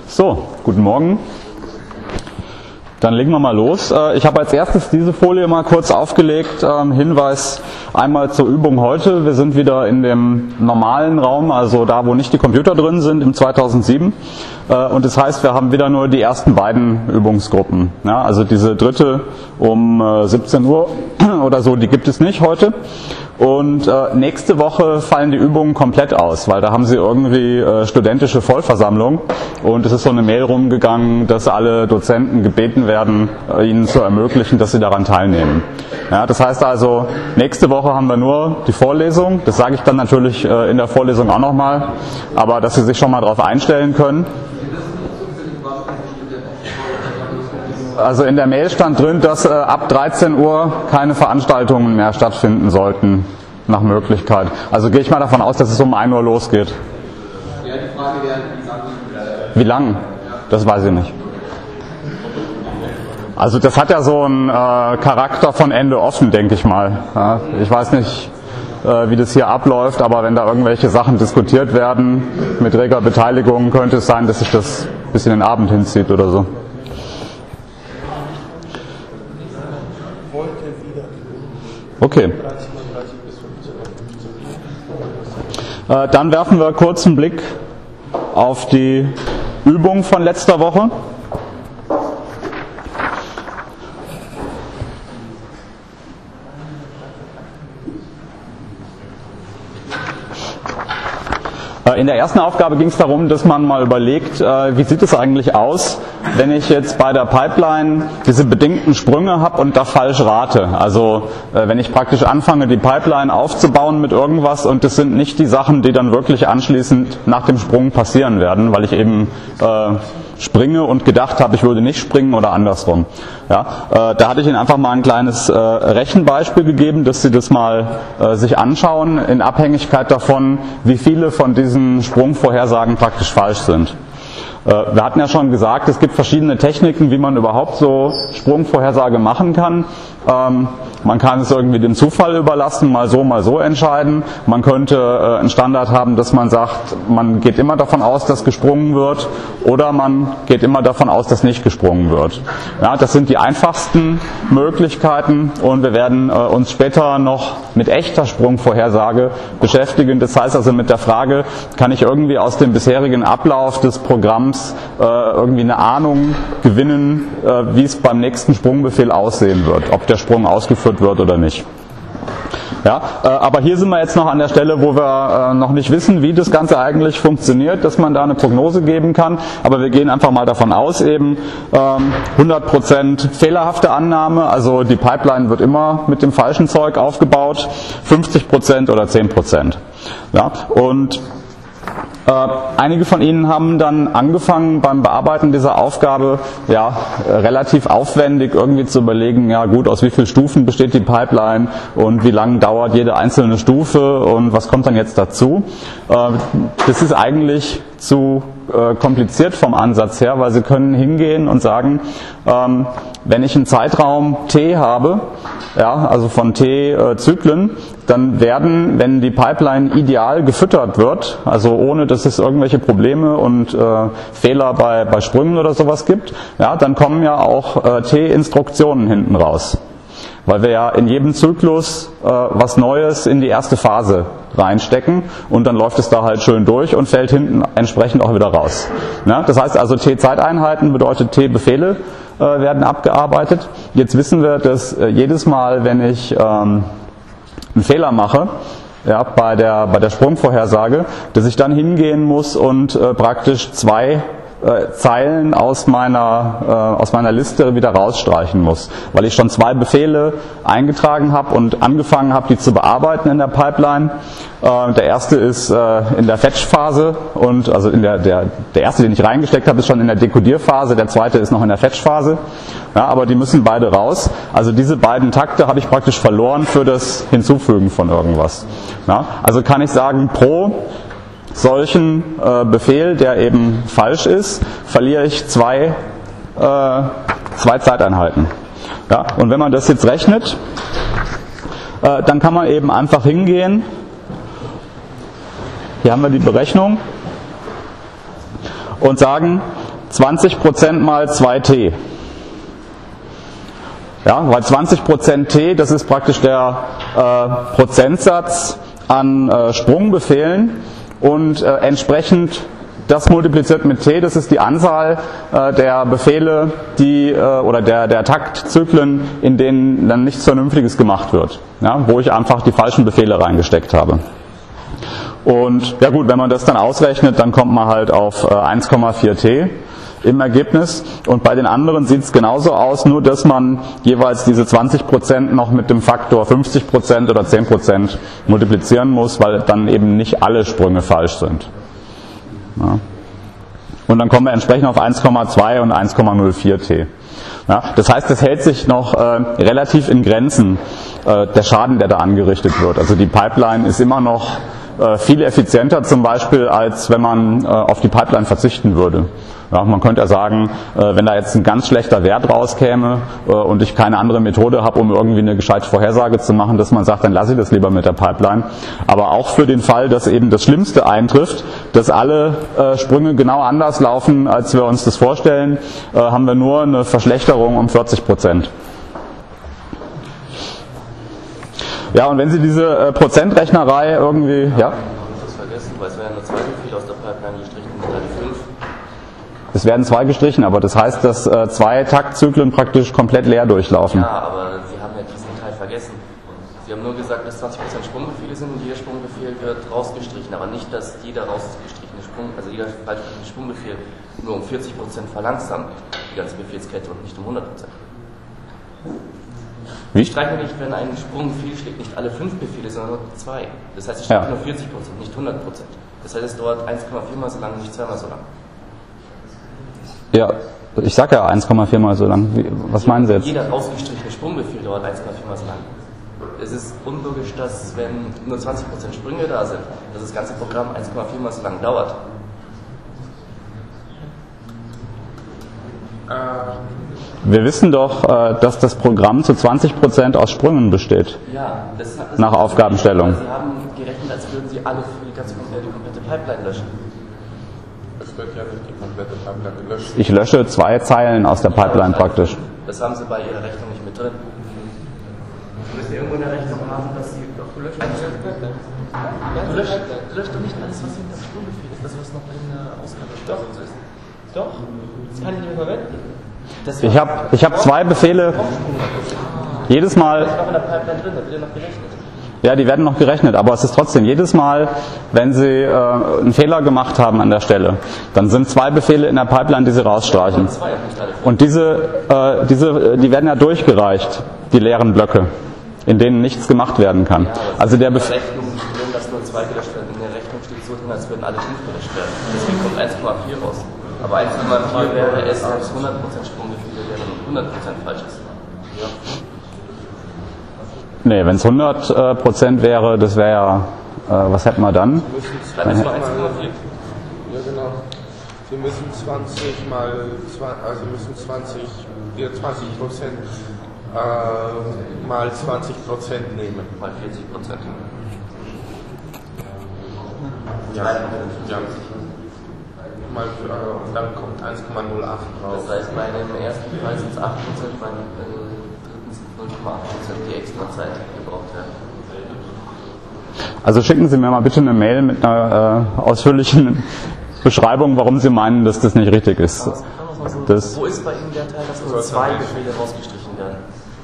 So, guten Morgen. Dann legen wir mal los. Ich habe als erstes diese Folie mal kurz aufgelegt. Hinweis einmal zur Übung heute. Wir sind wieder in dem normalen Raum, also da, wo nicht die Computer drin sind, im 2007. Und das heißt, wir haben wieder nur die ersten beiden Übungsgruppen. Ja, also diese dritte um 17 Uhr oder so, die gibt es nicht heute. Und nächste Woche fallen die Übungen komplett aus, weil da haben sie irgendwie studentische Vollversammlung und es ist so eine Mail rumgegangen, dass alle Dozenten gebeten werden, ihnen zu ermöglichen, dass sie daran teilnehmen. Ja, das heißt also, nächste Woche haben wir nur die Vorlesung, das sage ich dann natürlich in der Vorlesung auch nochmal, aber dass Sie sich schon mal darauf einstellen können. Also in der Mail stand drin, dass ab 13 Uhr keine Veranstaltungen mehr stattfinden sollten, nach Möglichkeit. Also gehe ich mal davon aus, dass es um 1 Uhr losgeht. Ja, die Frage wäre, wie lang? Das weiß ich nicht. Also das hat ja so einen Charakter von Ende offen, denke ich mal. Ja, ich weiß nicht, wie das hier abläuft, aber wenn da irgendwelche Sachen diskutiert werden mit reger Beteiligung, könnte es sein, dass sich das bis in den Abend hinzieht oder so. Okay. Dann werfen wir kurz einen Blick auf die Übung von letzter Woche. In der ersten Aufgabe ging es darum, dass man mal überlegt, wie sieht es eigentlich aus, wenn ich jetzt bei der Pipeline diese bedingten Sprünge habe und da falsch rate. Also wenn ich praktisch anfange, die Pipeline aufzubauen mit irgendwas und das sind nicht die Sachen, die dann wirklich anschließend nach dem Sprung passieren werden, weil ich eben springe und gedacht habe, ich würde nicht springen oder andersrum. Ja, da hatte ich Ihnen einfach mal ein kleines Rechenbeispiel gegeben, dass Sie das mal sich anschauen, in Abhängigkeit davon, wie viele von diesen Sprungvorhersagen praktisch falsch sind. Wir hatten ja schon gesagt, es gibt verschiedene Techniken, wie man überhaupt so Sprungvorhersage machen kann. Man kann es irgendwie dem Zufall überlassen, mal so entscheiden. Man könnte einen Standard haben, dass man sagt, man geht immer davon aus, dass gesprungen wird, oder man geht immer davon aus, dass nicht gesprungen wird. Ja, das sind die einfachsten Möglichkeiten und wir werden uns später noch mit echter Sprungvorhersage beschäftigen. Das heißt also mit der Frage, kann ich irgendwie aus dem bisherigen Ablauf des Programms irgendwie eine Ahnung gewinnen, wie es beim nächsten Sprungbefehl aussehen wird, ob der Sprung ausgeführt wird oder nicht. Ja, aber hier sind wir jetzt noch an der Stelle, wo wir noch nicht wissen, wie das Ganze eigentlich funktioniert, dass man da eine Prognose geben kann, aber wir gehen einfach mal davon aus, eben 100% fehlerhafte Annahme, also die Pipeline wird immer mit dem falschen Zeug aufgebaut, 50% oder 10%. Ja, und einige von Ihnen haben dann angefangen beim Bearbeiten dieser Aufgabe relativ aufwendig irgendwie zu überlegen, ja gut, aus wie vielen Stufen besteht die Pipeline und wie lange dauert jede einzelne Stufe und was kommt dann jetzt dazu. Das ist eigentlich zu kompliziert vom Ansatz her, weil Sie können hingehen und sagen, wenn ich einen Zeitraum t habe, ja, also von t Zyklen, dann werden, wenn die Pipeline ideal gefüttert wird, also ohne dass es irgendwelche Probleme und Fehler bei Sprüngen oder sowas gibt, ja, dann kommen ja auch t-Instruktionen hinten raus. Weil wir ja in jedem Zyklus was Neues in die erste Phase reinstecken und dann läuft es da halt schön durch und fällt hinten entsprechend auch wieder raus. Ja, das heißt also t-Zeiteinheiten bedeutet t-Befehle werden abgearbeitet. Jetzt wissen wir, dass jedes Mal, wenn ich einen Fehler mache, ja, bei der Sprungvorhersage, dass ich dann hingehen muss und praktisch 2 Zeilen aus meiner Liste wieder rausstreichen muss, weil ich schon 2 Befehle eingetragen habe und angefangen habe, die zu bearbeiten in der Pipeline. Der erste ist in der Fetch-Phase und also der erste, den ich reingesteckt habe, ist schon in der Dekodierphase, der zweite ist noch in der Fetch-Phase. Ja, aber die müssen beide raus. Also diese beiden Takte habe ich praktisch verloren für das Hinzufügen von irgendwas. Ja, also kann ich sagen, pro solchen Befehl, der eben falsch ist, verliere ich 2 Zeiteinheiten. Ja, und wenn man das jetzt rechnet, dann kann man eben einfach hingehen. Hier haben wir die Berechnung und sagen, 20% mal 2t. Ja, weil 20% t, das ist praktisch der Prozentsatz an Sprungbefehlen und entsprechend das multipliziert mit t, das ist die Anzahl der Befehle, die oder der Taktzyklen, in denen dann nichts Vernünftiges gemacht wird, ja, wo ich einfach die falschen Befehle reingesteckt habe. Und ja gut, wenn man das dann ausrechnet, dann kommt man halt auf 1,4t im Ergebnis. Und bei den anderen sieht es genauso aus, nur dass man jeweils diese 20% noch mit dem Faktor 50% oder 10% multiplizieren muss, weil dann eben nicht alle Sprünge falsch sind. Ja. Und dann kommen wir entsprechend auf 1,2 und 1,04t. Ja, das heißt, es hält sich noch relativ in Grenzen, der Schaden, der da angerichtet wird. Also die Pipeline ist immer noch viel effizienter zum Beispiel, als wenn man auf die Pipeline verzichten würde. Ja, man könnte ja sagen, wenn da jetzt ein ganz schlechter Wert rauskäme und ich keine andere Methode habe, um irgendwie eine gescheite Vorhersage zu machen, dass man sagt, dann lasse ich das lieber mit der Pipeline. Aber auch für den Fall, dass eben das Schlimmste eintrifft, dass alle Sprünge genau anders laufen, als wir uns das vorstellen, haben wir nur eine Verschlechterung um 40%. Ja, und wenn Sie diese Prozentrechnerei irgendwie, ja? Das vergessen, weil es werden nur 2 Befehle aus der Pipeline gestrichen, nicht 5. Es werden 2 gestrichen, aber das heißt, dass 2 Taktzyklen praktisch komplett leer durchlaufen. Ja, aber Sie haben ja diesen Teil vergessen. Sie haben nur gesagt, dass 20% Sprungbefehle sind und jeder Sprungbefehl wird rausgestrichen, aber nicht, dass jeder rausgestrichene also jeder falsche Sprungbefehl nur um 40% verlangsamt die ganze Befehlskette und nicht um 100%. Wie? Ich streiche nicht, wenn ein Sprung fehlschlägt, nicht alle 5 Befehle, sondern nur 2. Das heißt, es steht nur 40%, nicht 100%. Das heißt, es dauert 1,4 mal so lang, nicht 2 mal so lang. Ja, ich sag ja 1,4 mal so lang. Was meinen Sie jetzt? Jeder rausgestrichene Sprungbefehl dauert 1,4 mal so lang. Es ist unlogisch, dass, wenn nur 20% Sprünge da sind, dass das ganze Programm 1,4 mal so lang dauert. Wir wissen doch, dass das Programm zu 20% aus Sprüngen besteht. Ja, das nach Aufgabenstellung. Sie haben gerechnet, als würden Sie alle für die komplette Pipeline löschen. Es wird ja nicht die komplette Pipeline gelöscht. Ich lösche 2 Zeilen aus der Pipeline praktisch. Das haben Sie bei Ihrer Rechnung nicht mit drin. Sie müssen irgendwo in der Rechnung haben, dass Sie doch gelöscht haben. Du löscht doch nicht alles, was hinter dem Sprungbefehl ist, das was noch in der Ausgabe ist. Doch, das kann ich nicht mehr verwenden. Ich hab 2 Befehle. Jedes Mal. Das ist noch in der Pipeline drin, da wird ja noch gerechnet. Ja, die werden noch gerechnet, aber es ist trotzdem jedes Mal, wenn Sie einen Fehler gemacht haben an der Stelle, dann sind 2 Befehle in der Pipeline, die Sie rausstreichen. Und die werden ja durchgereicht, die leeren Blöcke, in denen nichts gemacht werden kann. Also der Befehl. Dass nur 2 gelöscht werden. In der Rechnung steht so drin, als würden alle 5 gelöscht werden. Deswegen kommt 1,4 raus. Aber 1,4 wäre es, als 100% Sprungbefehle wären und 100% falsch ist. Ja. Nee, wenn es 100% wäre, das wäre ja, was hätten wir dann? Dann ist nur 1,4. Ja, genau. Sie müssen 20 mal, also müssen 20% mal 20% nehmen. Mal 40%. Ja. Mal, und dann kommt 1,08 raus. Das heißt, bei dem ersten Fall sind es 8%, beim dritten sind 0,8%, die extra Zeit gebraucht werden. Also schicken Sie mir mal bitte eine Mail mit einer ausführlichen Beschreibung, warum Sie meinen, dass das nicht richtig ist. Wo ist bei Ihnen der Teil, dass nur 2 Befehle rausgestrichen werden?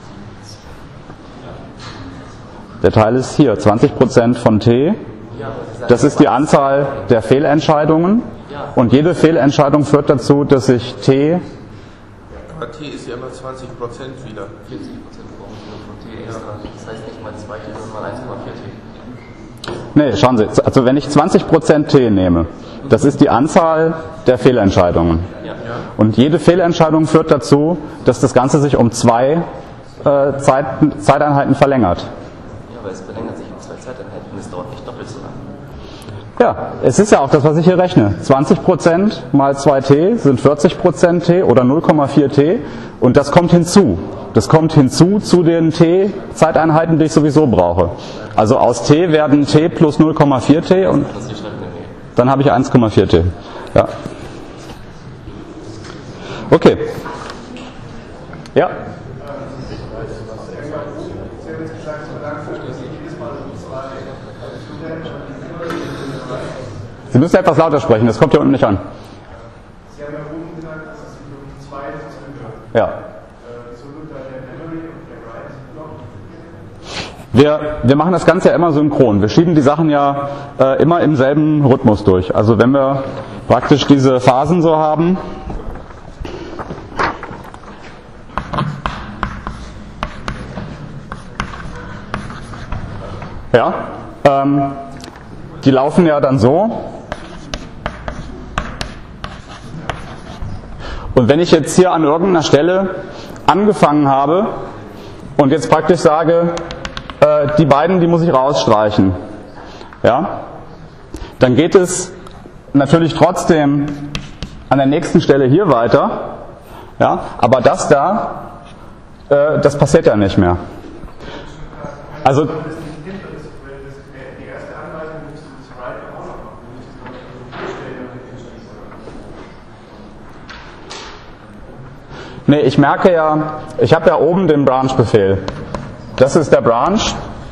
Der Teil ist hier, 20% von t. Das ist die Anzahl der Fehlentscheidungen. Und jede Fehlentscheidung führt dazu, dass ich t... Aber t ist ja immer 20% wieder. 40% brauchen wir von t extra. Das heißt nicht mal 2t, sondern mal 1,4t. Nee, schauen Sie, also wenn ich 20% t nehme, das ist die Anzahl der Fehlentscheidungen. Und jede Fehlentscheidung führt dazu, dass das Ganze sich um 2 Zeiteinheiten verlängert. Ja, aber es verlängert sich um 2 Zeiteinheiten und es dauert nicht doppelt so lang. Ja, es ist ja auch das, was ich hier rechne. 20% mal 2t sind 40% t oder 0,4t und das kommt hinzu. Das kommt hinzu zu den t-Zeiteinheiten, die ich sowieso brauche. Also aus t werden t plus 0,4t und dann habe ich 1,4t. Ja. Okay. Ja? Sie müssen etwas lauter sprechen, das kommt hier unten nicht an. Sie haben ja oben gesagt, dass es sich um zwei Züge. Ja. Wieso wird da der Memory und der Write noch? Wir machen das Ganze ja immer synchron. Wir schieben die Sachen ja immer im selben Rhythmus durch. Also wenn wir praktisch diese Phasen so haben, ja, die laufen ja dann so. Und wenn ich jetzt hier an irgendeiner Stelle angefangen habe und jetzt praktisch sage, die beiden, die muss ich rausstreichen, ja, dann geht es natürlich trotzdem an der nächsten Stelle hier weiter, ja, aber das da, das passiert ja nicht mehr. Also die erste Anweisung musst du das Write auch noch machen. Du musst es noch stellen und den schließen. nee, ich merke ja, ich habe ja oben den Branch-Befehl. Das ist der Branch.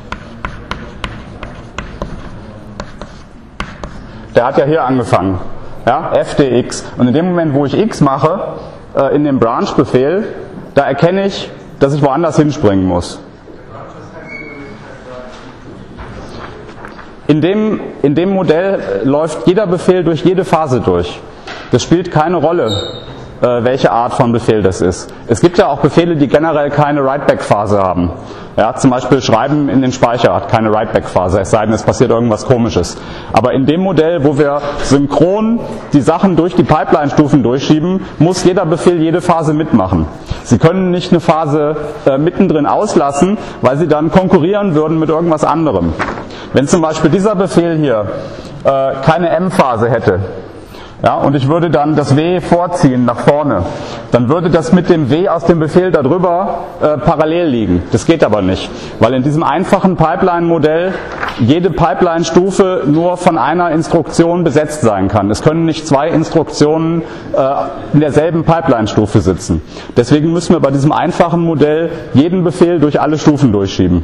Der hat ja hier angefangen. Ja, fdx. Und in dem Moment, wo ich x mache, in dem Branch-Befehl, da erkenne ich, dass ich woanders hinspringen muss. In dem Modell läuft jeder Befehl durch jede Phase durch. Das spielt keine Rolle, welche Art von Befehl das ist. Es gibt ja auch Befehle, die generell keine Write-Back-Phase haben. Ja, zum Beispiel Schreiben in den Speicher hat keine Write-Back-Phase, es sei denn, es passiert irgendwas Komisches. Aber in dem Modell, wo wir synchron die Sachen durch die Pipeline-Stufen durchschieben, muss jeder Befehl jede Phase mitmachen. Sie können nicht eine Phase mittendrin auslassen, weil sie dann konkurrieren würden mit irgendwas anderem. Wenn zum Beispiel dieser Befehl hier keine M-Phase hätte, ja, und ich würde dann das W vorziehen nach vorne, dann würde das mit dem W aus dem Befehl darüber parallel liegen. Das geht aber nicht, weil in diesem einfachen Pipeline-Modell jede Pipeline-Stufe nur von einer Instruktion besetzt sein kann. Es können nicht zwei Instruktionen in derselben Pipeline-Stufe sitzen. Deswegen müssen wir bei diesem einfachen Modell jeden Befehl durch alle Stufen durchschieben.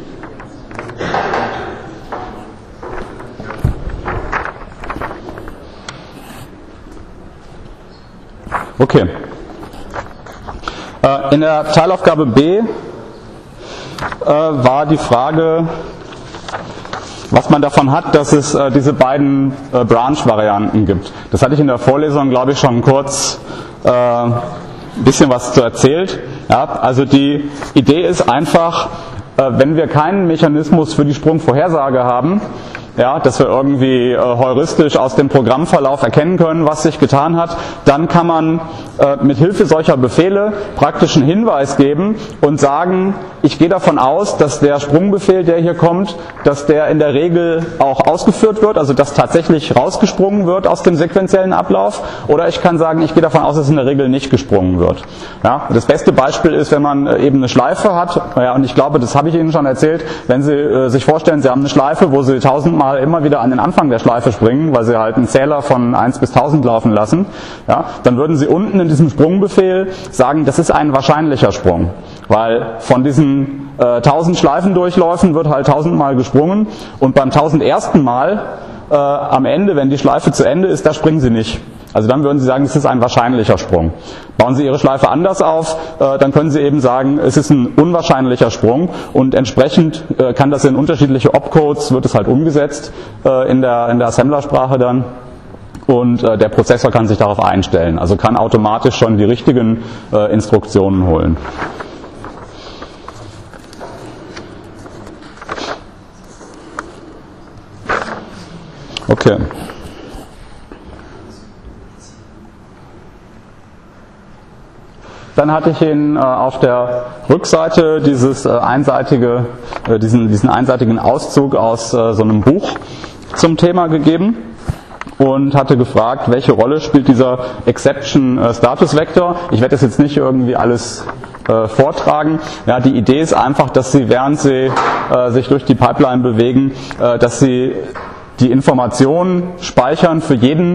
Okay. In der Teilaufgabe B war die Frage, was man davon hat, dass es diese beiden Branch-Varianten gibt. Das hatte ich in der Vorlesung, glaube ich, schon kurz ein bisschen was zu erzählt. Ja, also die Idee ist einfach, wenn wir keinen Mechanismus für die Sprungvorhersage haben, ja, dass wir irgendwie heuristisch aus dem Programmverlauf erkennen können, was sich getan hat, dann kann man mit Hilfe solcher Befehle praktisch einen Hinweis geben und sagen, ich gehe davon aus, dass der Sprungbefehl, der hier kommt, dass der in der Regel auch ausgeführt wird, also dass tatsächlich rausgesprungen wird aus dem sequenziellen Ablauf, oder ich kann sagen, ich gehe davon aus, dass in der Regel nicht gesprungen wird. Ja, das beste Beispiel ist, wenn man eben eine Schleife hat, ja, und ich glaube, das habe ich Ihnen schon erzählt, wenn Sie sich vorstellen, Sie haben eine Schleife, wo Sie 1000 Mal immer wieder an den Anfang der Schleife springen, weil Sie halt einen Zähler von 1 bis 1000 laufen lassen, ja, dann würden Sie unten in diesem Sprungbefehl sagen, das ist ein wahrscheinlicher Sprung, weil von diesen 1000 Schleifendurchläufen wird halt 1000 Mal gesprungen und beim 1001. Mal am Ende, wenn die Schleife zu Ende ist, da springen Sie nicht. Also dann würden Sie sagen, es ist ein wahrscheinlicher Sprung. Bauen Sie Ihre Schleife anders auf, dann können Sie eben sagen, es ist ein unwahrscheinlicher Sprung und entsprechend kann das in unterschiedliche Opcodes, wird es halt umgesetzt in der Assemblersprache dann und der Prozessor kann sich darauf einstellen, also kann automatisch schon die richtigen Instruktionen holen. Okay. Dann hatte ich Ihnen auf der Rückseite diesen einseitigen Auszug aus so einem Buch zum Thema gegeben und hatte gefragt, welche Rolle spielt dieser Exception Status Vector. Ich werde das jetzt nicht irgendwie alles vortragen. Ja, die Idee ist einfach, dass Sie, während Sie sich durch die Pipeline bewegen, dass Sie die Informationen speichern für jeden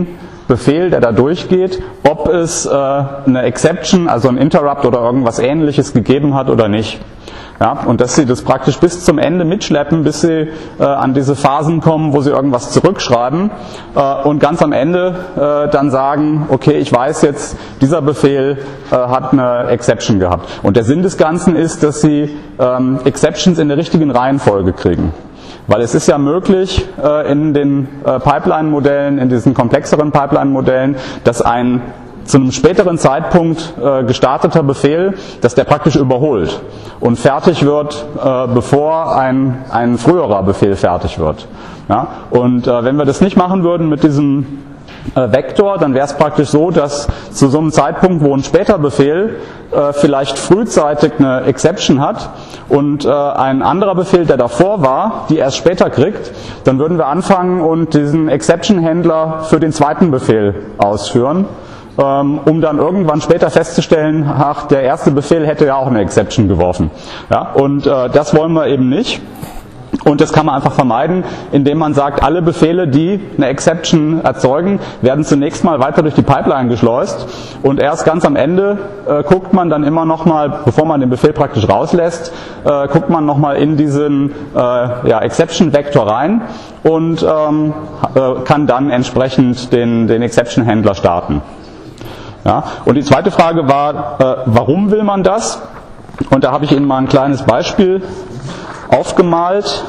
Befehl, der da durchgeht, ob es eine Exception, also ein Interrupt oder irgendwas Ähnliches gegeben hat oder nicht. Ja, und dass sie das praktisch bis zum Ende mitschleppen, bis sie an diese Phasen kommen, wo sie irgendwas zurückschreiben und ganz am Ende dann sagen, okay, ich weiß jetzt, dieser Befehl hat eine Exception gehabt. Und der Sinn des Ganzen ist, dass sie Exceptions in der richtigen Reihenfolge kriegen. Weil es ist ja möglich in den Pipeline-Modellen, in diesen komplexeren Pipeline-Modellen, dass ein zu einem späteren Zeitpunkt gestarteter Befehl, dass der praktisch überholt und fertig wird, bevor ein früherer Befehl fertig wird. Ja? Und wenn wir das nicht machen würden mit diesem Vektor, dann wäre es praktisch so, dass zu so einem Zeitpunkt, wo ein später Befehl vielleicht frühzeitig eine Exception hat und ein anderer Befehl, der davor war, die erst später kriegt, dann würden wir anfangen und diesen Exception-Händler für den zweiten Befehl ausführen, um dann irgendwann später festzustellen, ach, der erste Befehl hätte ja auch eine Exception geworfen. Ja, und das wollen wir eben nicht. Und das kann man einfach vermeiden, indem man sagt, alle Befehle, die eine Exception erzeugen, werden zunächst mal weiter durch die Pipeline geschleust und erst ganz am Ende guckt man dann immer nochmal, bevor man den Befehl praktisch rauslässt, guckt man nochmal in diesen Exception-Vektor rein und kann dann entsprechend den Exception-Händler starten. Ja, und die zweite Frage war, warum will man das? Und da habe ich Ihnen mal ein kleines Beispiel aufgemalt.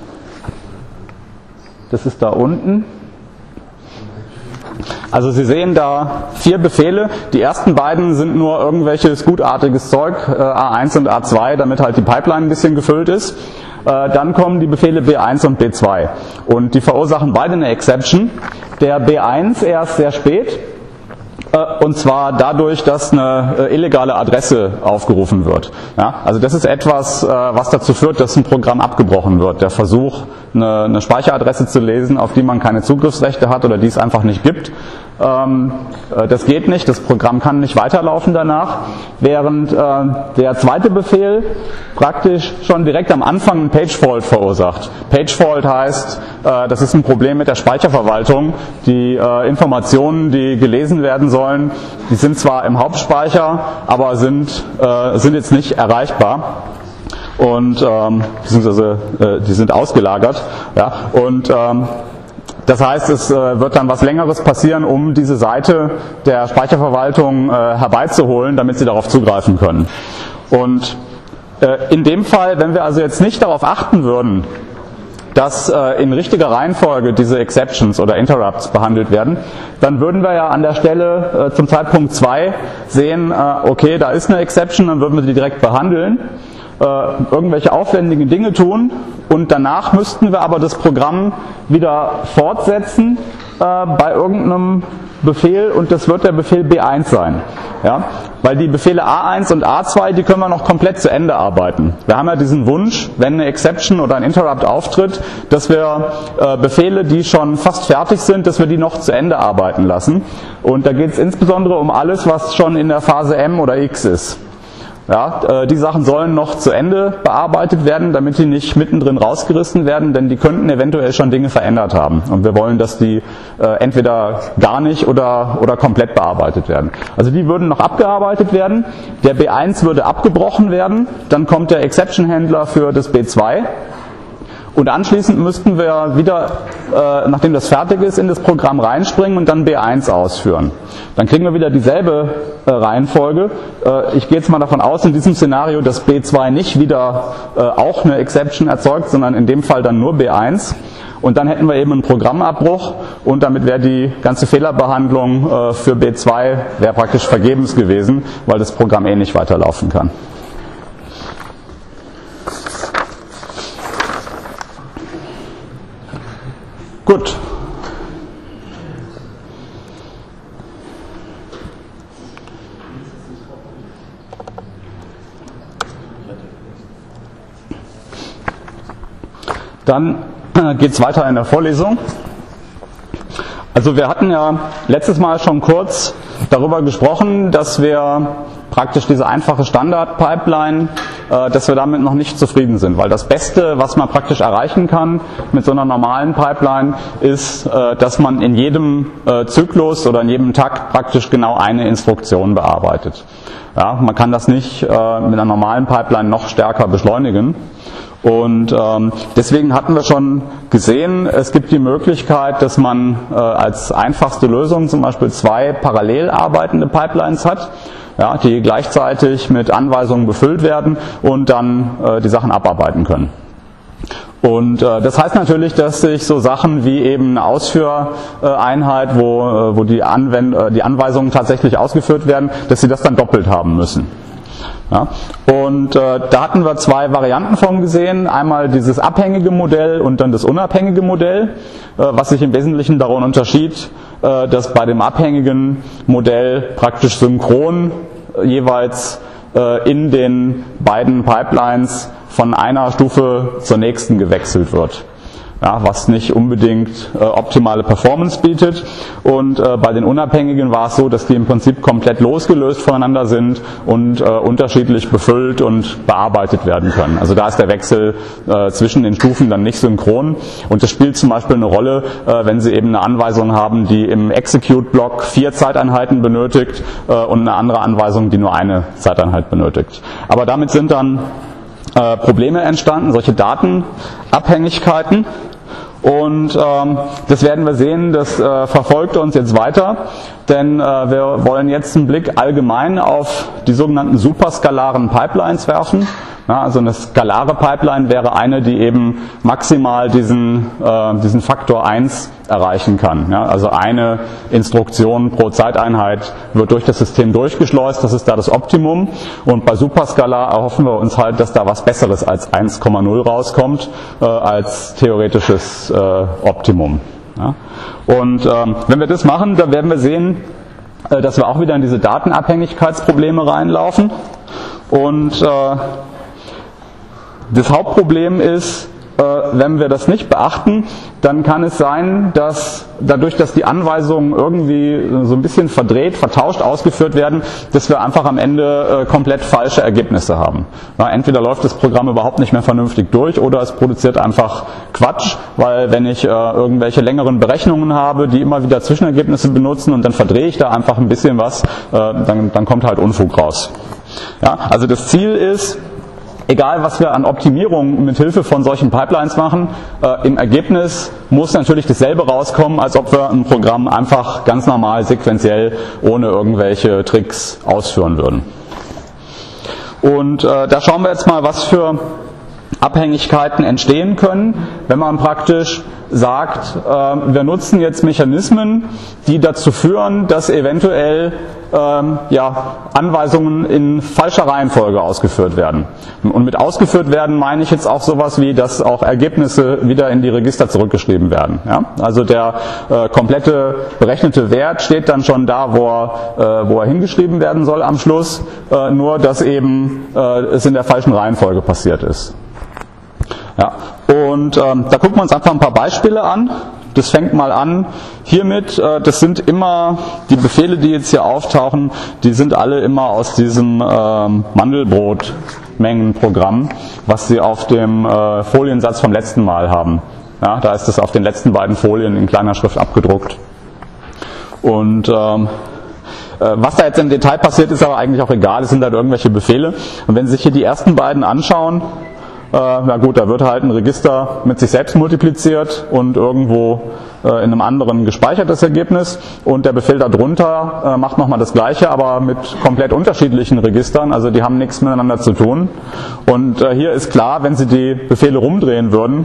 Das ist da unten. Also Sie sehen da 4 Befehle. Die ersten beiden sind nur irgendwelches gutartiges Zeug, A1 und A2, damit halt die Pipeline ein bisschen gefüllt ist. Dann kommen die Befehle B1 und B2. Und die verursachen beide eine Exception. Der B1 erst sehr spät. Und zwar dadurch, dass eine illegale Adresse aufgerufen wird. Ja, also das ist etwas, was dazu führt, dass ein Programm abgebrochen wird. Der Versuch, eine Speicheradresse zu lesen, auf die man keine Zugriffsrechte hat oder die es einfach nicht gibt. Das geht nicht, das Programm kann nicht weiterlaufen danach, während der zweite Befehl praktisch schon direkt am Anfang einen Page-Fault verursacht. Page-Fault heißt, das ist ein Problem mit der Speicherverwaltung. Die Informationen, die gelesen werden sollen, die sind zwar im Hauptspeicher, aber sind jetzt nicht erreichbar. Und beziehungsweise die sind ausgelagert. Ja, und das heißt, es wird dann was Längeres passieren, um diese Seite der Speicherverwaltung herbeizuholen, damit Sie darauf zugreifen können. Und in dem Fall, wenn wir also jetzt nicht darauf achten würden, dass in richtiger Reihenfolge diese Exceptions oder Interrupts behandelt werden, dann würden wir ja an der Stelle zum Zeitpunkt 2 sehen, okay, da ist eine Exception, dann würden wir die direkt behandeln, irgendwelche aufwendigen Dinge tun und danach müssten wir aber das Programm wieder fortsetzen bei irgendeinem Befehl und das wird der Befehl B1 sein. Ja? Weil die Befehle A1 und A2, die können wir noch komplett zu Ende arbeiten. Wir haben ja diesen Wunsch, wenn eine Exception oder ein Interrupt auftritt, dass wir Befehle, die schon fast fertig sind, dass wir die noch zu Ende arbeiten lassen. Und da geht es insbesondere um alles, was schon in der Phase M oder X ist. Ja, die Sachen sollen noch zu Ende bearbeitet werden, damit die nicht mittendrin rausgerissen werden, denn die könnten eventuell schon Dinge verändert haben. Und wir wollen, dass die entweder gar nicht oder komplett bearbeitet werden. Also die würden noch abgearbeitet werden. Der B1 würde abgebrochen werden. Dann kommt der Exception-Händler für das B2. Und anschließend müssten wir wieder, nachdem das fertig ist, in das Programm reinspringen und dann B1 ausführen. Dann kriegen wir wieder dieselbe Reihenfolge. Ich gehe jetzt mal davon aus, in diesem Szenario, dass B2 nicht wieder auch eine Exception erzeugt, sondern in dem Fall dann nur B1. Und dann hätten wir eben einen Programmabbruch und damit wäre die ganze Fehlerbehandlung für B2 wäre praktisch vergebens gewesen, weil das Programm eh nicht weiterlaufen kann. Gut. Dann geht es weiter in der Vorlesung. Also wir hatten ja letztes Mal schon kurz darüber gesprochen, dass wir praktisch diese einfache Standard-Pipeline, dass wir damit noch nicht zufrieden sind. Weil das Beste, was man praktisch erreichen kann mit so einer normalen Pipeline, ist, dass man in jedem Zyklus oder in jedem Takt praktisch genau eine Instruktion bearbeitet. Ja, man kann das nicht mit einer normalen Pipeline noch stärker beschleunigen. Und deswegen hatten wir schon gesehen, es gibt die Möglichkeit, dass man als einfachste Lösung zum Beispiel 2 parallel arbeitende Pipelines hat, ja, die gleichzeitig mit Anweisungen befüllt werden und dann die Sachen abarbeiten können. Und das heißt natürlich, dass sich so Sachen wie eben eine Ausführeinheit, wo die Anweisungen tatsächlich ausgeführt werden, dass sie das dann doppelt haben müssen. Ja, und da hatten wir 2 Varianten von gesehen, einmal dieses abhängige Modell und dann das unabhängige Modell, was sich im Wesentlichen darin unterschied, dass bei dem abhängigen Modell praktisch synchron jeweils in den beiden Pipelines von einer Stufe zur nächsten gewechselt wird. Ja, was nicht unbedingt optimale Performance bietet. Und bei den Unabhängigen war es so, dass die im Prinzip komplett losgelöst voneinander sind und unterschiedlich befüllt und bearbeitet werden können. Also da ist der Wechsel zwischen den Stufen dann nicht synchron. Und das spielt zum Beispiel eine Rolle, wenn Sie eben eine Anweisung haben, die im Execute-Block 4 Zeiteinheiten benötigt und eine andere Anweisung, die nur eine Zeiteinheit benötigt. Aber damit sind dann Probleme entstanden, solche Datenabhängigkeiten. Und das werden wir sehen, das verfolgt uns jetzt weiter, denn wir wollen jetzt einen Blick allgemein auf die sogenannten superskalaren Pipelines werfen. Ja, also eine skalare Pipeline wäre eine, die eben maximal diesen Faktor 1 erreichen kann. Ja, also eine Instruktion pro Zeiteinheit wird durch das System durchgeschleust, das ist da das Optimum. Und bei superskalar erhoffen wir uns halt, dass da was Besseres als 1,0 rauskommt, als theoretisches Optimum. Ja. Und wenn wir das machen, dann werden wir sehen, dass wir auch wieder in diese Datenabhängigkeitsprobleme reinlaufen. Und das Hauptproblem ist, wenn wir das nicht beachten, dann kann es sein, dass dadurch, dass die Anweisungen irgendwie so ein bisschen verdreht, vertauscht ausgeführt werden, dass wir einfach am Ende komplett falsche Ergebnisse haben. Ja, entweder läuft das Programm überhaupt nicht mehr vernünftig durch oder es produziert einfach Quatsch, weil wenn ich irgendwelche längeren Berechnungen habe, die immer wieder Zwischenergebnisse benutzen und dann verdrehe ich da einfach ein bisschen was, dann kommt halt Unfug raus. Ja, also das Ziel ist, egal was wir an Optimierung mit Hilfe von solchen Pipelines machen, im Ergebnis muss natürlich dasselbe rauskommen, als ob wir ein Programm einfach ganz normal sequenziell ohne irgendwelche Tricks ausführen würden. Und da schauen wir jetzt mal, was für Abhängigkeiten entstehen können, wenn man praktisch sagt, wir nutzen jetzt Mechanismen, die dazu führen, dass eventuell Anweisungen in falscher Reihenfolge ausgeführt werden. Und mit ausgeführt werden meine ich jetzt auch sowas wie, dass auch Ergebnisse wieder in die Register zurückgeschrieben werden. Ja? Also der komplette berechnete Wert steht dann schon da, wo er hingeschrieben werden soll am Schluss, nur dass eben es in der falschen Reihenfolge passiert ist. Ja, und da gucken wir uns einfach ein paar Beispiele an. Das fängt mal an hiermit. Das sind immer die Befehle, die jetzt hier auftauchen, die sind alle immer aus diesem Mandelbrot-Mengenprogramm, was Sie auf dem Foliensatz vom letzten Mal haben. Ja, da ist es auf den letzten beiden Folien in kleiner Schrift abgedruckt. Und was da jetzt im Detail passiert, ist aber eigentlich auch egal. Es sind halt irgendwelche Befehle. Und wenn Sie sich hier die ersten beiden anschauen, na gut, da wird halt ein Register mit sich selbst multipliziert und irgendwo in einem anderen gespeichertes Ergebnis und der Befehl darunter macht nochmal das gleiche, aber mit komplett unterschiedlichen Registern, also die haben nichts miteinander zu tun. Und hier ist klar, wenn Sie die Befehle rumdrehen würden,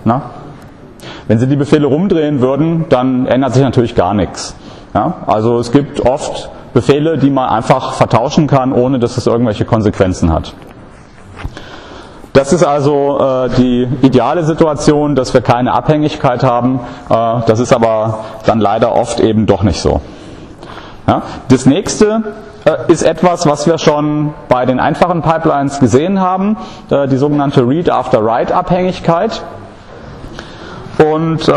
dann ändert sich natürlich gar nichts. Ja? Also es gibt oft Befehle, die man einfach vertauschen kann, ohne dass es irgendwelche Konsequenzen hat. Das ist also die ideale Situation, dass wir keine Abhängigkeit haben. Das ist aber dann leider oft eben doch nicht so. Ja? Das nächste ist etwas, was wir schon bei den einfachen Pipelines gesehen haben, die sogenannte Read-After-Write-Abhängigkeit. Und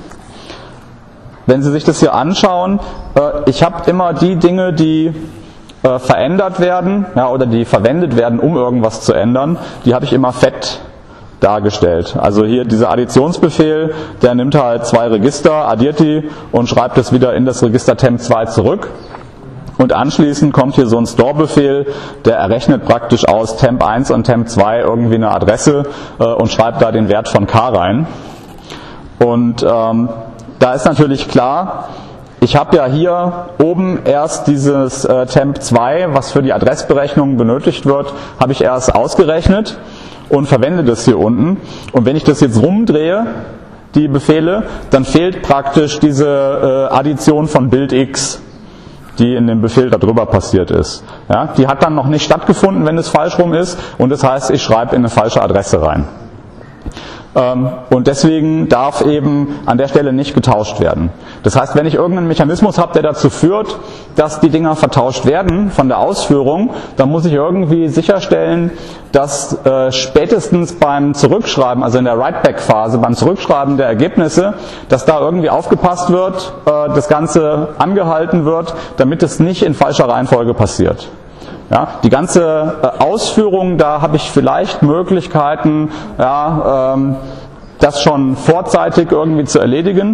wenn Sie sich das hier anschauen, ich habe immer die Dinge, die verändert werden, ja, oder die verwendet werden, um irgendwas zu ändern, die habe ich immer fett dargestellt. Also hier dieser Additionsbefehl, der nimmt halt 2 Register, addiert die und schreibt es wieder in das Register temp2 zurück. Und anschließend kommt hier so ein Store-Befehl, der errechnet praktisch aus temp1 und temp2 irgendwie eine Adresse und schreibt da den Wert von k rein. Und da ist natürlich klar, ich habe ja hier oben erst dieses temp2, was für die Adressberechnung benötigt wird, habe ich erst ausgerechnet und verwende das hier unten. Und wenn ich das jetzt rumdrehe, die Befehle, dann fehlt praktisch diese Addition von Bild x, die in dem Befehl darüber passiert ist. Ja, die hat dann noch nicht stattgefunden, wenn es falsch rum ist, und das heißt, ich schreibe in eine falsche Adresse rein. Und deswegen darf eben an der Stelle nicht getauscht werden. Das heißt, wenn ich irgendeinen Mechanismus habe, der dazu führt, dass die Dinger vertauscht werden von der Ausführung, dann muss ich irgendwie sicherstellen, dass spätestens beim Zurückschreiben, also in der Write-Back-Phase, beim Zurückschreiben der Ergebnisse, dass da irgendwie aufgepasst wird, das Ganze angehalten wird, damit es nicht in falscher Reihenfolge passiert. Ja, die ganze Ausführung, da habe ich vielleicht Möglichkeiten, ja, das schon vorzeitig irgendwie zu erledigen,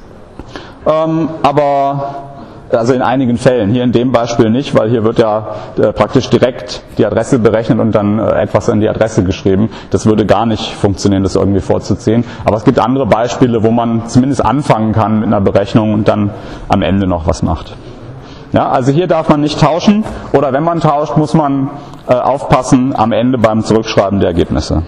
aber also in einigen Fällen, hier in dem Beispiel nicht, weil hier wird ja praktisch direkt die Adresse berechnet und dann etwas in die Adresse geschrieben. Das würde gar nicht funktionieren, das irgendwie vorzuziehen. Aber es gibt andere Beispiele, wo man zumindest anfangen kann mit einer Berechnung und dann am Ende noch was macht. Ja, also hier darf man nicht tauschen, oder wenn man tauscht, muss man aufpassen am Ende beim Zurückschreiben der Ergebnisse.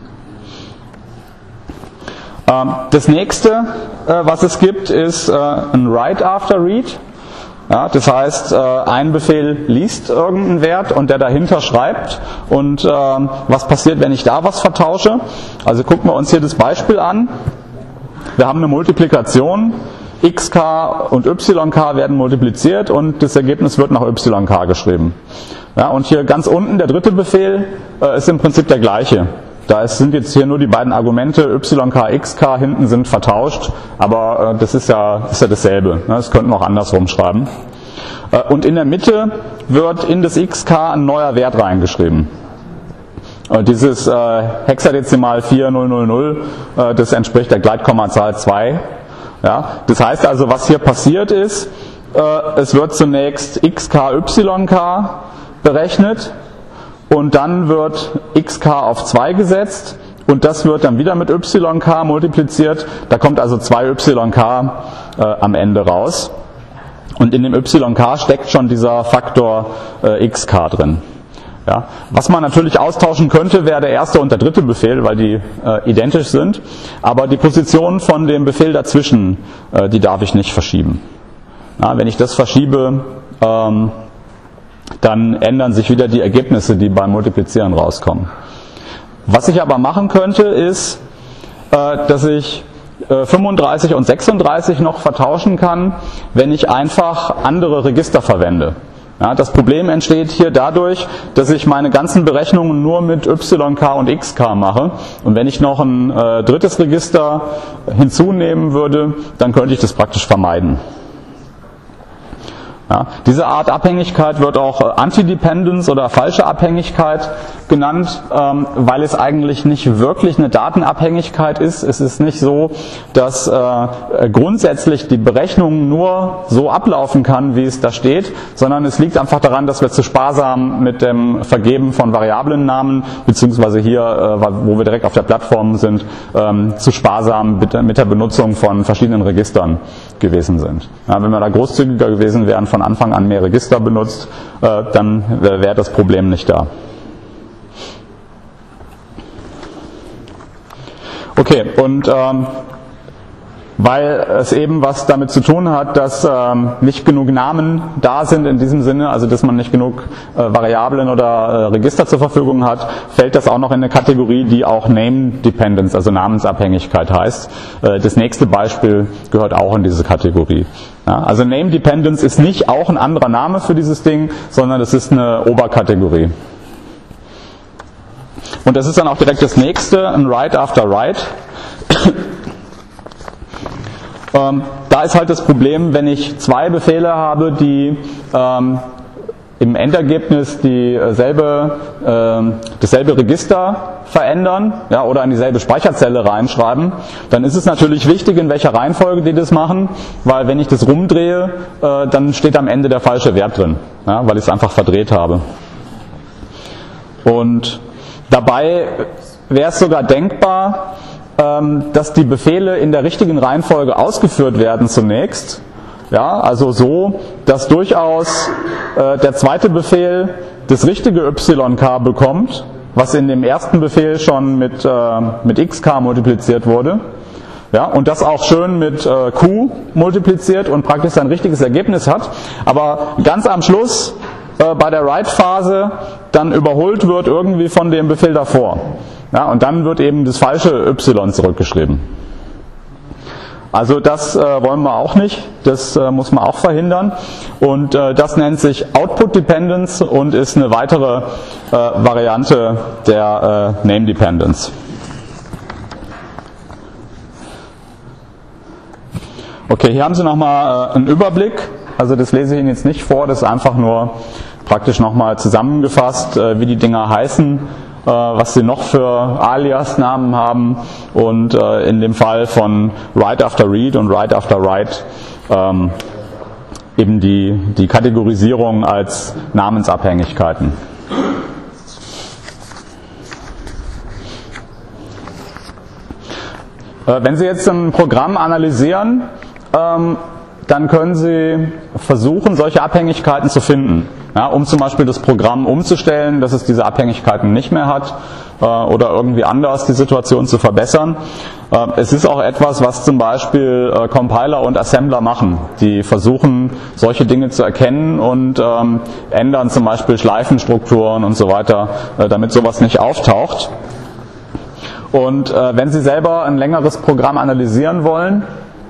Das nächste, was es gibt, ist ein Write after Read. Ja, das heißt, ein Befehl liest irgendeinen Wert und der dahinter schreibt. Und was passiert, wenn ich da was vertausche? Also gucken wir uns hier das Beispiel an. Wir haben eine Multiplikation. xk und yk werden multipliziert und das Ergebnis wird nach yk geschrieben. Ja, und hier ganz unten der dritte Befehl ist im Prinzip der gleiche. Da sind jetzt hier nur die beiden Argumente yk, xk hinten sind vertauscht, aber das ist ja dasselbe. Das könnten wir auch andersrum schreiben. Und in der Mitte wird in das xk ein neuer Wert reingeschrieben. Dieses Hexadezimal 4000, das entspricht der Gleitkommazahl 2. Ja, das heißt also, was hier passiert ist, es wird zunächst xk, yk berechnet und dann wird xk auf 2 gesetzt und das wird dann wieder mit yk multipliziert. Da kommt also 2yk am Ende raus. Und in dem yk steckt schon dieser Faktor xk drin. Ja, was man natürlich austauschen könnte, wäre der erste und der dritte Befehl, weil die identisch sind. Aber die Position von dem Befehl dazwischen, die darf ich nicht verschieben. Ja, wenn ich das verschiebe, dann ändern sich wieder die Ergebnisse, die beim Multiplizieren rauskommen. Was ich aber machen könnte, ist, dass ich 35 und 36 noch vertauschen kann, wenn ich einfach andere Register verwende. Ja, das Problem entsteht hier dadurch, dass ich meine ganzen Berechnungen nur mit yk und xk mache. Und wenn ich noch ein drittes Register hinzunehmen würde, dann könnte ich das praktisch vermeiden. Ja, diese Art Abhängigkeit wird auch Antidependence oder falsche Abhängigkeit genannt, weil es eigentlich nicht wirklich eine Datenabhängigkeit ist. Es ist nicht so, dass grundsätzlich die Berechnung nur so ablaufen kann, wie es da steht, sondern es liegt einfach daran, dass wir zu sparsam mit dem Vergeben von Variablennamen, beziehungsweise hier, wo wir direkt auf der Plattform sind, zu sparsam mit der Benutzung von verschiedenen Registern gewesen sind. Ja, wenn wir da großzügiger gewesen wären, von Anfang an mehr Register benutzt, dann wäre das Problem nicht da. Okay, und weil es eben was damit zu tun hat, dass nicht genug Namen da sind in diesem Sinne, also dass man nicht genug Variablen oder Register zur Verfügung hat, fällt das auch noch in eine Kategorie, die auch Name Dependence, also Namensabhängigkeit heißt. Das nächste Beispiel gehört auch in diese Kategorie. Ja, also Name Dependence ist nicht auch ein anderer Name für dieses Ding, sondern es ist eine Oberkategorie. Und das ist dann auch direkt das nächste, ein Write after Write. Da ist halt das Problem, wenn ich zwei Befehle habe, die im Endergebnis dasselbe Register verändern, ja, oder in dieselbe Speicherzelle reinschreiben, dann ist es natürlich wichtig, in welcher Reihenfolge die das machen, weil wenn ich das rumdrehe, dann steht am Ende der falsche Wert drin, ja, weil ich es einfach verdreht habe. Und dabei wäre es sogar denkbar, dass die Befehle in der richtigen Reihenfolge ausgeführt werden zunächst. Ja, also so, dass durchaus der zweite Befehl das richtige YK bekommt, was in dem ersten Befehl schon mit xk multipliziert wurde. Ja, und das auch schön mit q multipliziert und praktisch sein richtiges Ergebnis hat. Aber ganz am Schluss bei der Write-Phase dann überholt wird irgendwie von dem Befehl davor. Ja, und dann wird eben das falsche y zurückgeschrieben. Also das wollen wir auch nicht, das muss man auch verhindern. Und das nennt sich Output Dependence und ist eine weitere Variante der Name Dependence. Okay, hier haben Sie nochmal einen Überblick. Also das lese ich Ihnen jetzt nicht vor, das ist einfach nur praktisch nochmal zusammengefasst, wie die Dinger heißen, was sie noch für Alias-Namen haben und in dem Fall von Write after Read und Write after Write eben die Kategorisierung als Namensabhängigkeiten. Wenn Sie jetzt ein Programm analysieren, dann können Sie versuchen, solche Abhängigkeiten zu finden. Ja, um zum Beispiel das Programm umzustellen, dass es diese Abhängigkeiten nicht mehr hat oder irgendwie anders die Situation zu verbessern. Es ist auch etwas, was zum Beispiel Compiler und Assembler machen. Die versuchen, solche Dinge zu erkennen und ändern zum Beispiel Schleifenstrukturen und so weiter, damit sowas nicht auftaucht. Und wenn Sie selber ein längeres Programm analysieren wollen,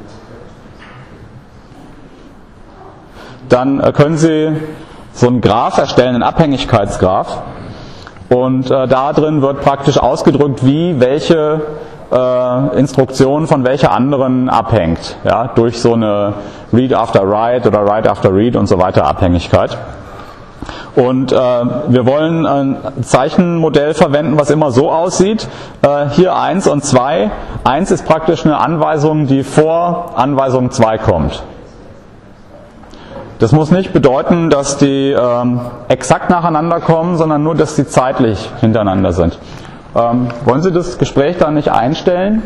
dann können Sie so einen Graph erstellen, einen Abhängigkeitsgraph. Und da drin wird praktisch ausgedrückt, wie welche Instruktion von welcher anderen abhängt. Ja, durch so eine Read after Write oder Write after Read und so weiter Abhängigkeit. Und wir wollen ein Zeichenmodell verwenden, was immer so aussieht. Hier 1 und 2. 1 ist praktisch eine Anweisung, die vor Anweisung 2 kommt. Das muss nicht bedeuten, dass die exakt nacheinander kommen, sondern nur, dass sie zeitlich hintereinander sind. Wollen Sie das Gespräch da nicht einstellen?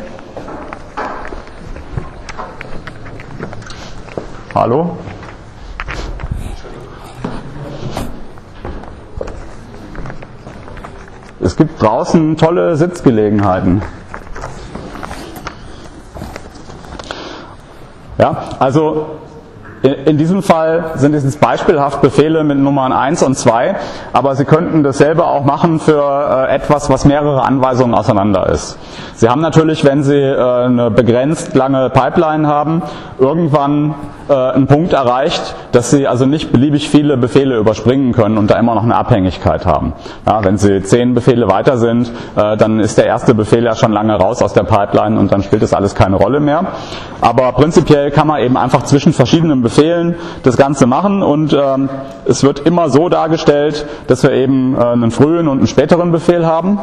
Hallo? Es gibt draußen tolle Sitzgelegenheiten. Ja, also in diesem Fall sind es jetzt beispielhaft Befehle mit Nummern 1 und 2, aber Sie könnten dasselbe auch machen für etwas, was mehrere Anweisungen auseinander ist. Sie haben natürlich, wenn Sie eine begrenzt lange Pipeline haben, irgendwann einen Punkt erreicht, dass Sie also nicht beliebig viele Befehle überspringen können und da immer noch eine Abhängigkeit haben. Ja, wenn Sie 10 Befehle weiter sind, dann ist der erste Befehl ja schon lange raus aus der Pipeline und dann spielt das alles keine Rolle mehr. Aber prinzipiell kann man eben einfach zwischen verschiedenen Befehlen das Ganze machen und es wird immer so dargestellt, dass wir eben einen frühen und einen späteren Befehl haben.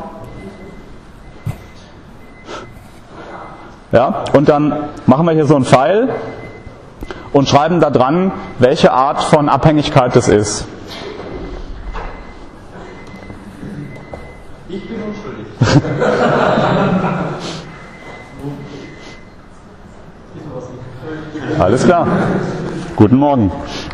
Ja, und dann machen wir hier so einen Pfeil und schreiben da dran, welche Art von Abhängigkeit das ist. Ich bin unschuldig. Alles klar. Guten Morgen.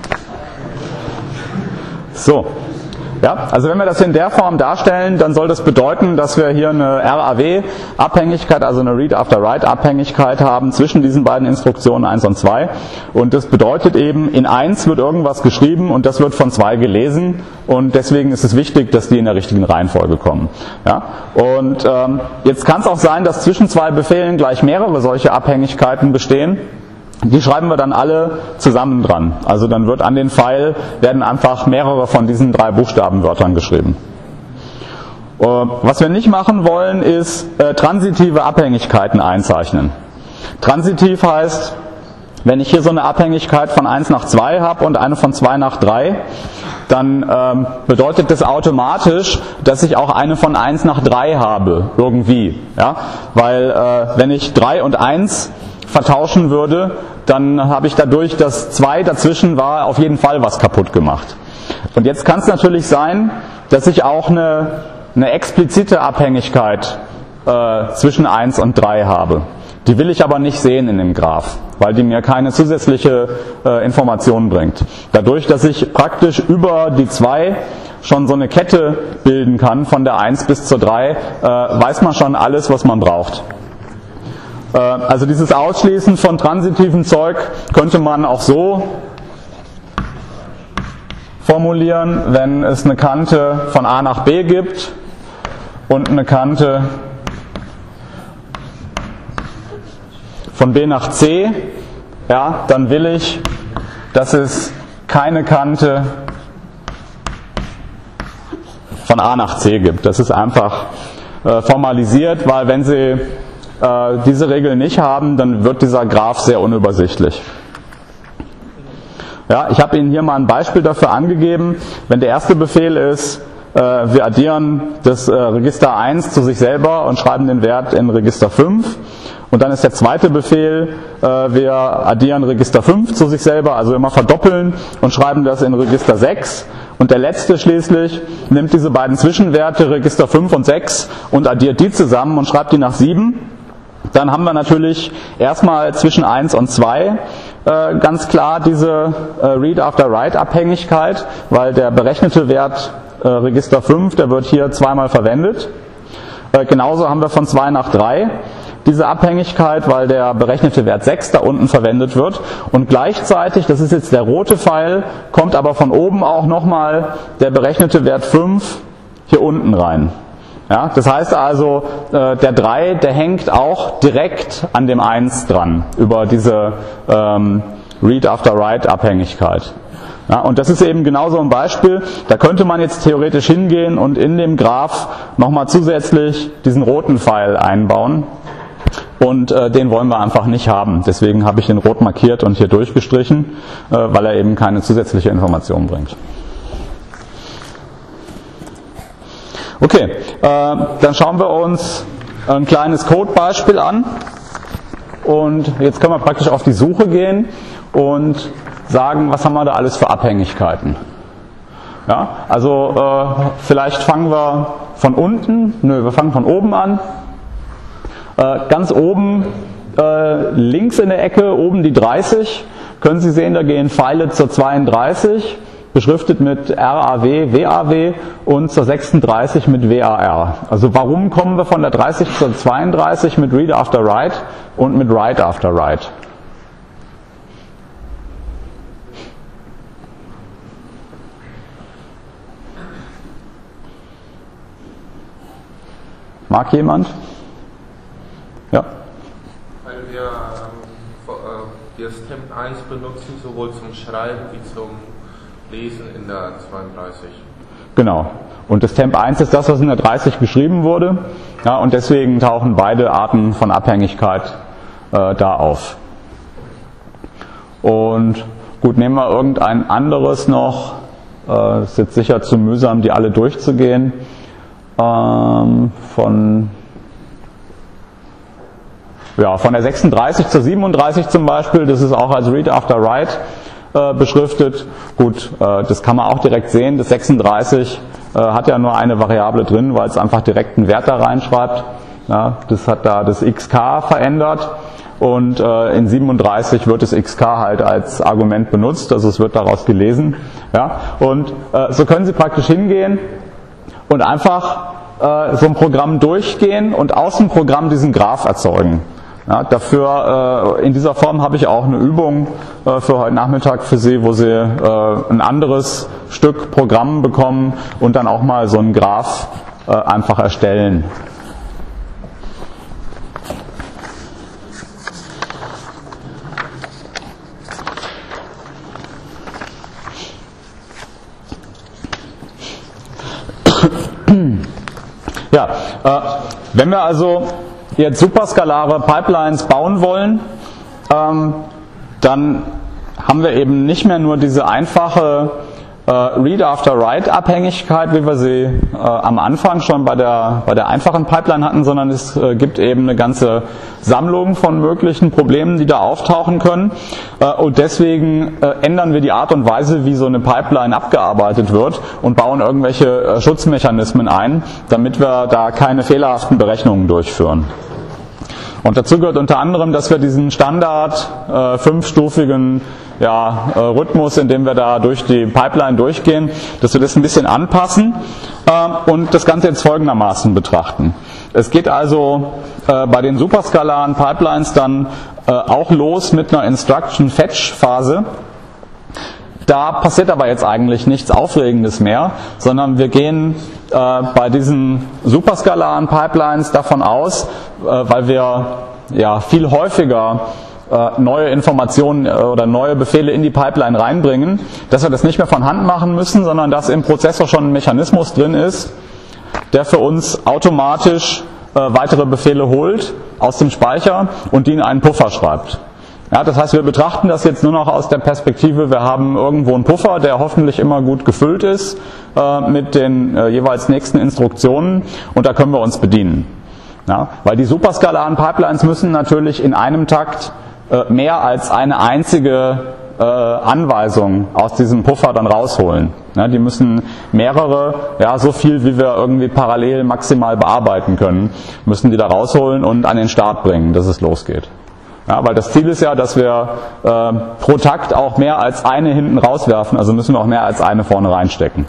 So. Ja, also wenn wir das in der Form darstellen, dann soll das bedeuten, dass wir hier eine RAW-Abhängigkeit, also eine Read-After-Write-Abhängigkeit haben zwischen diesen beiden Instruktionen 1 und 2. Und das bedeutet eben, in 1 wird irgendwas geschrieben und das wird von 2 gelesen. Und deswegen ist es wichtig, dass die in der richtigen Reihenfolge kommen. Ja? Und jetzt kann es auch sein, dass zwischen 2 Befehlen gleich mehrere solche Abhängigkeiten bestehen. Die schreiben wir dann alle zusammen dran. Also dann wird an den Pfeil werden einfach mehrere von diesen 3 Buchstabenwörtern geschrieben. Was wir nicht machen wollen, ist transitive Abhängigkeiten einzeichnen. Transitiv heißt, wenn ich hier so eine Abhängigkeit von 1 nach 2 habe und eine von 2 nach 3, dann bedeutet das automatisch, dass ich auch eine von 1 nach 3 habe, irgendwie. Ja? Weil wenn ich 3 und 1 vertauschen würde, dann habe ich dadurch, dass 2 dazwischen war, auf jeden Fall was kaputt gemacht. Und jetzt kann es natürlich sein, dass ich auch eine explizite Abhängigkeit zwischen 1 und 3 habe. Die will ich aber nicht sehen in dem Graph, weil die mir keine zusätzliche Information bringt. Dadurch, dass ich praktisch über die 2 schon so eine Kette bilden kann, von der 1 bis zur 3, weiß man schon alles, was man braucht. Also dieses Ausschließen von transitivem Zeug könnte man auch so formulieren, wenn es eine Kante von A nach B gibt und eine Kante von B nach C, ja, dann will ich, dass es keine Kante von A nach C gibt. Das ist einfach formalisiert, weil wenn Sie diese Regel nicht haben, dann wird dieser Graph sehr unübersichtlich. Ja, ich habe Ihnen hier mal ein Beispiel dafür angegeben. Wenn der erste Befehl ist, wir addieren das Register 1 zu sich selber und schreiben den Wert in Register 5. Und dann ist der zweite Befehl, wir addieren Register 5 zu sich selber, also immer verdoppeln und schreiben das in Register 6. Und der letzte schließlich nimmt diese beiden Zwischenwerte, Register 5 und 6, und addiert die zusammen und schreibt die nach 7. Dann haben wir natürlich erstmal zwischen 1 und 2 ganz klar diese Read-After-Write-Abhängigkeit, weil der berechnete Wert Register 5, der wird hier zweimal verwendet. Genauso haben wir von 2 nach 3 diese Abhängigkeit, weil der berechnete Wert 6 da unten verwendet wird. Und gleichzeitig, das ist jetzt der rote Pfeil, kommt aber von oben auch nochmal der berechnete Wert 5 hier unten rein. Ja, das heißt also, der 3, der hängt auch direkt an dem 1 dran, über diese Read-After-Write-Abhängigkeit. Ja, und das ist eben genau so ein Beispiel, da könnte man jetzt theoretisch hingehen und in dem Graph nochmal zusätzlich diesen roten Pfeil einbauen. Und den wollen wir einfach nicht haben. Deswegen habe ich den rot markiert und hier durchgestrichen, weil er eben keine zusätzliche Information bringt. Okay, dann schauen wir uns ein kleines Codebeispiel an. Und jetzt können wir praktisch auf die Suche gehen und sagen, was haben wir da alles für Abhängigkeiten. Ja, also vielleicht fangen wir von unten, wir fangen von oben an. Ganz oben, links in der Ecke, oben die 30, können Sie sehen, da gehen Pfeile zur 32, beschriftet mit RAW, WAW, und zur 36 mit WAR. Also warum kommen wir von der 30 zur 32 mit Read After Write und mit Write After Write? Mag jemand? Ja. Weil wir das Temp 1 benutzen, sowohl zum Schreiben wie zum Lesen in der 32. Genau. Und das Temp 1 ist das, was in der 30 geschrieben wurde. Ja, und deswegen tauchen beide Arten von Abhängigkeit da auf. Und gut, nehmen wir irgendein anderes noch. Ist jetzt sicher zu mühsam, die alle durchzugehen. Von der 36 zur 37 zum Beispiel, das ist auch als Read After Write beschriftet. Gut, das kann man auch direkt sehen. Das 36 hat ja nur eine Variable drin, weil es einfach direkt einen Wert da reinschreibt. Ja, das hat da das XK verändert. Und in 37 wird das XK halt als Argument benutzt, also es wird daraus gelesen. Ja, und so können Sie praktisch hingehen und einfach so ein Programm durchgehen und aus dem Programm diesen Graph erzeugen. Ja, dafür, in dieser Form habe ich auch eine Übung für heute Nachmittag für Sie, wo Sie ein anderes Stück Programm bekommen und dann auch mal so einen Graph einfach erstellen. Ja, wenn wir also jetzt superskalare Pipelines bauen wollen, dann haben wir eben nicht mehr nur diese einfache Read-After-Write-Abhängigkeit, wie wir sie am Anfang schon bei der einfachen Pipeline hatten, sondern es gibt eben eine ganze Sammlung von möglichen Problemen, die da auftauchen können. Und deswegen ändern wir die Art und Weise, wie so eine Pipeline abgearbeitet wird und bauen irgendwelche Schutzmechanismen ein, damit wir da keine fehlerhaften Berechnungen durchführen. Und dazu gehört unter anderem, dass wir diesen Standard 5-stufigen Rhythmus, in dem wir da durch die Pipeline durchgehen, dass wir das ein bisschen anpassen und das Ganze jetzt folgendermaßen betrachten. Es geht also bei den superskalaren Pipelines dann auch los mit einer Instruction-Fetch-Phase. Da passiert aber jetzt eigentlich nichts Aufregendes mehr, sondern wir gehen bei diesen superskalaren Pipelines davon aus, weil wir viel häufiger neue Informationen oder neue Befehle in die Pipeline reinbringen, dass wir das nicht mehr von Hand machen müssen, sondern dass im Prozessor schon ein Mechanismus drin ist, der für uns automatisch weitere Befehle holt aus dem Speicher und die in einen Puffer schreibt. Ja, das heißt, wir betrachten das jetzt nur noch aus der Perspektive, wir haben irgendwo einen Puffer, der hoffentlich immer gut gefüllt ist mit den jeweils nächsten Instruktionen und da können wir uns bedienen. Ja, weil die superskalaren Pipelines müssen natürlich in einem Takt mehr als eine einzige Anweisung aus diesem Puffer dann rausholen. Ja, die müssen mehrere, so viel wie wir irgendwie parallel maximal bearbeiten können, müssen die da rausholen und an den Start bringen, dass es losgeht. Ja, weil das Ziel ist ja, dass wir pro Takt auch mehr als eine hinten rauswerfen, also müssen wir auch mehr als eine vorne reinstecken.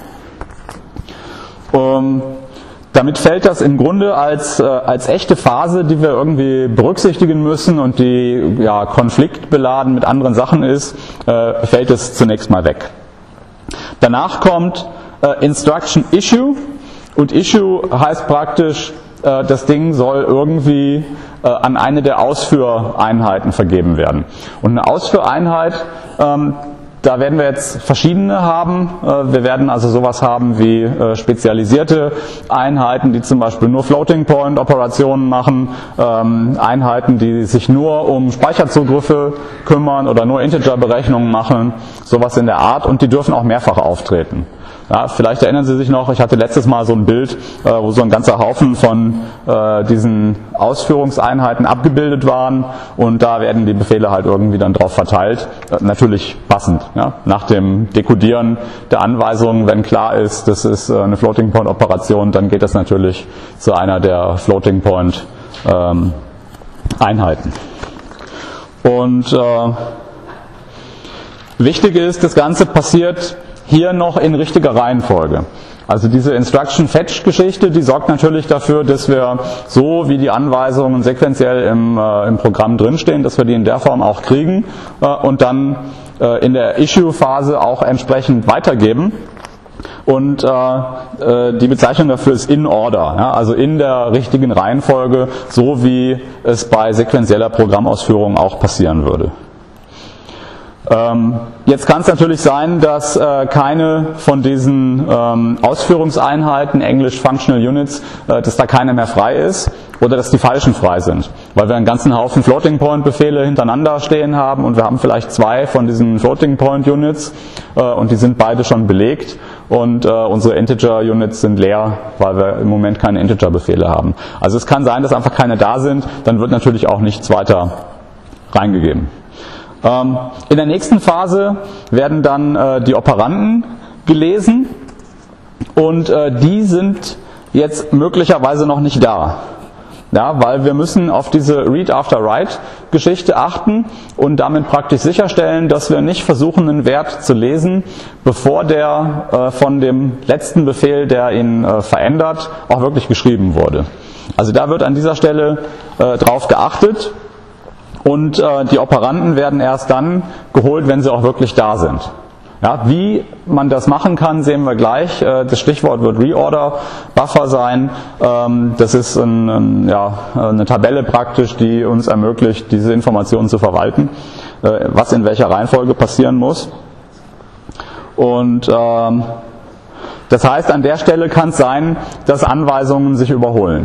Damit fällt das im Grunde als echte Phase, die wir irgendwie berücksichtigen müssen und die konfliktbeladen mit anderen Sachen ist, fällt es zunächst mal weg. Danach kommt Instruction Issue und Issue heißt praktisch, das Ding soll irgendwie an eine der Ausführeinheiten vergeben werden. Und eine Ausführeinheit, da werden wir jetzt verschiedene haben. Wir werden also sowas haben wie spezialisierte Einheiten, die zum Beispiel nur Floating-Point-Operationen machen, Einheiten, die sich nur um Speicherzugriffe kümmern oder nur Integer-Berechnungen machen, sowas in der Art, und die dürfen auch mehrfach auftreten. Ja, vielleicht erinnern Sie sich noch, ich hatte letztes Mal so ein Bild, wo so ein ganzer Haufen von diesen Ausführungseinheiten abgebildet waren und da werden die Befehle halt irgendwie dann drauf verteilt, natürlich passend. Ja? Nach dem Dekodieren der Anweisungen, wenn klar ist, das ist eine Floating-Point-Operation, dann geht das natürlich zu einer der Floating-Point-Einheiten. Und wichtig ist, das Ganze passiert hier noch in richtiger Reihenfolge. Also diese Instruction-Fetch-Geschichte, die sorgt natürlich dafür, dass wir so, wie die Anweisungen sequenziell im Programm drinstehen, dass wir die in der Form auch kriegen und dann in der Issue-Phase auch entsprechend weitergeben. Und die Bezeichnung dafür ist in order, ja, also in der richtigen Reihenfolge, so wie es bei sequenzieller Programmausführung auch passieren würde. Jetzt kann es natürlich sein, dass keine von diesen Ausführungseinheiten, Englisch Functional Units, dass da keine mehr frei ist oder dass die falschen frei sind, weil wir einen ganzen Haufen Floating-Point-Befehle hintereinander stehen haben und wir haben vielleicht 2 von diesen Floating-Point-Units und die sind beide schon belegt und unsere Integer-Units sind leer, weil wir im Moment keine Integer-Befehle haben. Also es kann sein, dass einfach keine da sind, dann wird natürlich auch nichts weiter reingegeben. In der nächsten Phase werden dann die Operanden gelesen und die sind jetzt möglicherweise noch nicht da. Ja, weil wir müssen auf diese Read-After-Write-Geschichte achten und damit praktisch sicherstellen, dass wir nicht versuchen, einen Wert zu lesen, bevor der von dem letzten Befehl, der ihn verändert, auch wirklich geschrieben wurde. Also da wird an dieser Stelle drauf geachtet. Und die Operanden werden erst dann geholt, wenn sie auch wirklich da sind. Ja, wie man das machen kann, sehen wir gleich. Das Stichwort wird Reorder Buffer sein. Das ist eine Tabelle praktisch, die uns ermöglicht, diese Informationen zu verwalten, was in welcher Reihenfolge passieren muss. Und das heißt, an der Stelle kann es sein, dass Anweisungen sich überholen.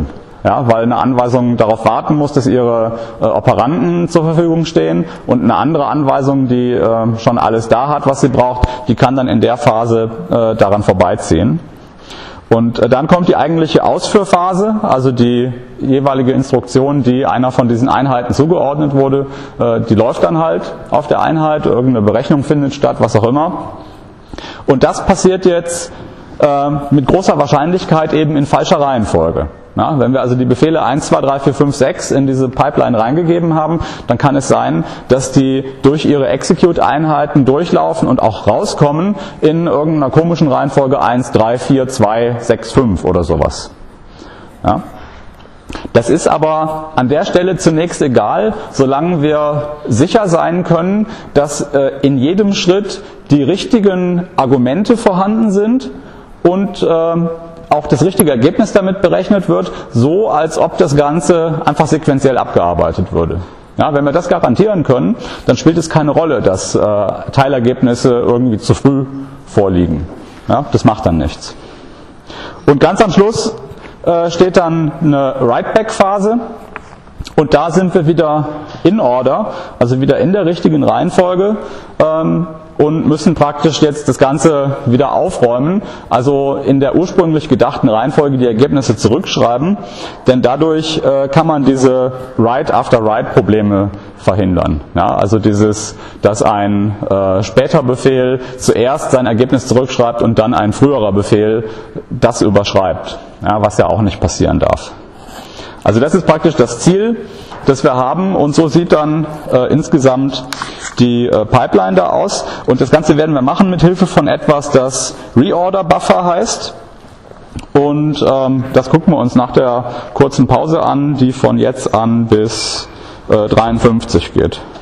Ja, weil eine Anweisung darauf warten muss, dass ihre Operanden zur Verfügung stehen, und eine andere Anweisung, die schon alles da hat, was sie braucht, die kann dann in der Phase daran vorbeiziehen. Und dann kommt die eigentliche Ausführphase, also die jeweilige Instruktion, die einer von diesen Einheiten zugeordnet wurde, die läuft dann halt auf der Einheit, irgendeine Berechnung findet statt, was auch immer. Und das passiert jetzt mit großer Wahrscheinlichkeit eben in falscher Reihenfolge. Ja, wenn wir also die Befehle 1, 2, 3, 4, 5, 6 in diese Pipeline reingegeben haben, dann kann es sein, dass die durch ihre Execute-Einheiten durchlaufen und auch rauskommen in irgendeiner komischen Reihenfolge 1, 3, 4, 2, 6, 5 oder sowas. Ja. Das ist aber an der Stelle zunächst egal, solange wir sicher sein können, dass in jedem Schritt die richtigen Argumente vorhanden sind und auch das richtige Ergebnis damit berechnet wird, so als ob das Ganze einfach sequenziell abgearbeitet würde. Ja, wenn wir das garantieren können, dann spielt es keine Rolle, dass Teilergebnisse irgendwie zu früh vorliegen. Ja, das macht dann nichts. Und ganz am Schluss steht dann eine Write-Back-Phase. Und da sind wir wieder in Order, also wieder in der richtigen Reihenfolge, und müssen praktisch jetzt das Ganze wieder aufräumen, also in der ursprünglich gedachten Reihenfolge die Ergebnisse zurückschreiben, denn dadurch kann man diese Write-after-Write-Probleme verhindern. Ja, also dass ein später Befehl zuerst sein Ergebnis zurückschreibt und dann ein früherer Befehl das überschreibt, ja, was ja auch nicht passieren darf. Also das ist praktisch das Ziel, das wir haben, und so sieht dann insgesamt die Pipeline da aus. Und das Ganze werden wir machen mit Hilfe von etwas, das Reorder Buffer heißt. Und das gucken wir uns nach der kurzen Pause an, die von jetzt an bis 53 geht.